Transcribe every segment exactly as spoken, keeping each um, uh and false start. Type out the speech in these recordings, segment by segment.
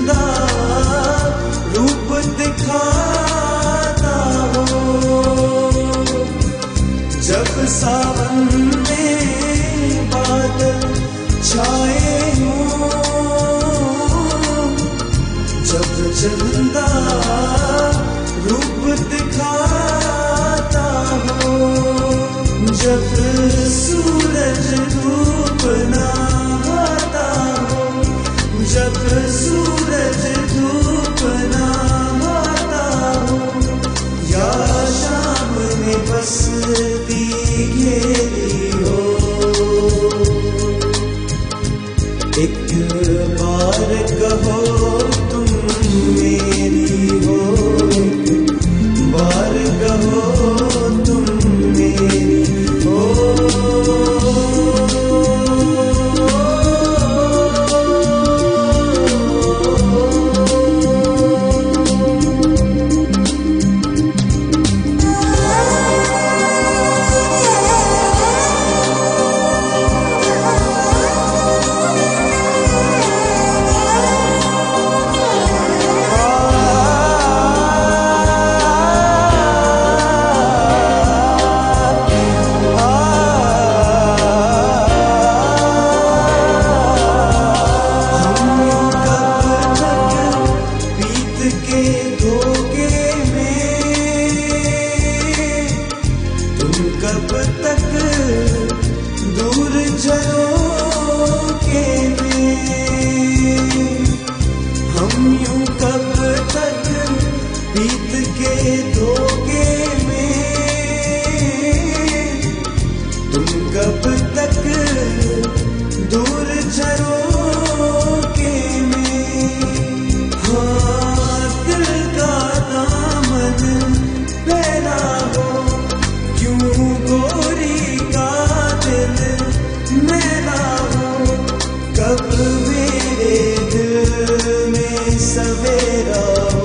चंदा रूप दिखाता हो, जब सावन में बादल छाए हों, जब चंदा रूप दिखाता हो, जब सूरज धूप नहाता हो, जब सूरज धूप नहाता हो, या शाम ने बसती घेरी हो, एक बार कहो तुम मेरी हो, एक बार कहो तुम मेरी हो। कब तक दूर झरोखे में, हम यूं कब तक बीत के धोखे में, तुम कब तक दूर झरोखे में। हाँ दिल का दामन पहना हो, क्यों गोरी का दिल मेरा हो, कब मेरे दिल में सवेरा हो,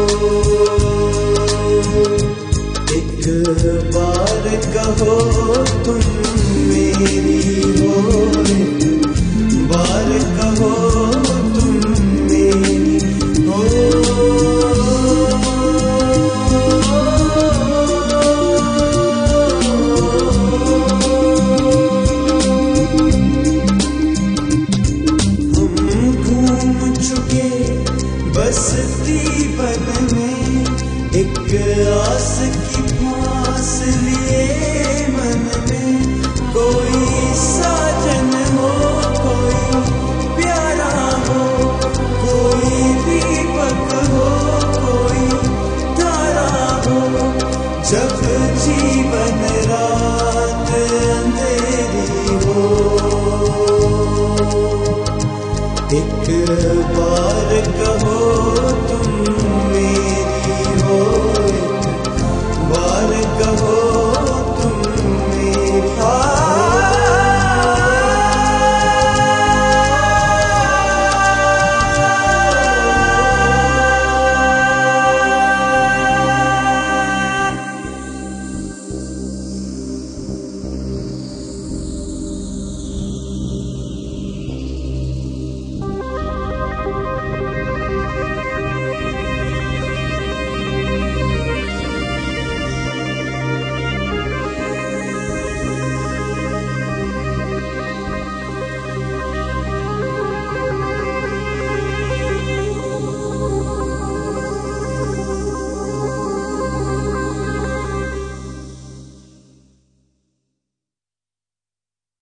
एक बार कहो तुम मेरी हो, एक बार कहो तुम मेरी हो। बसती बन में एक आस की फांस लिए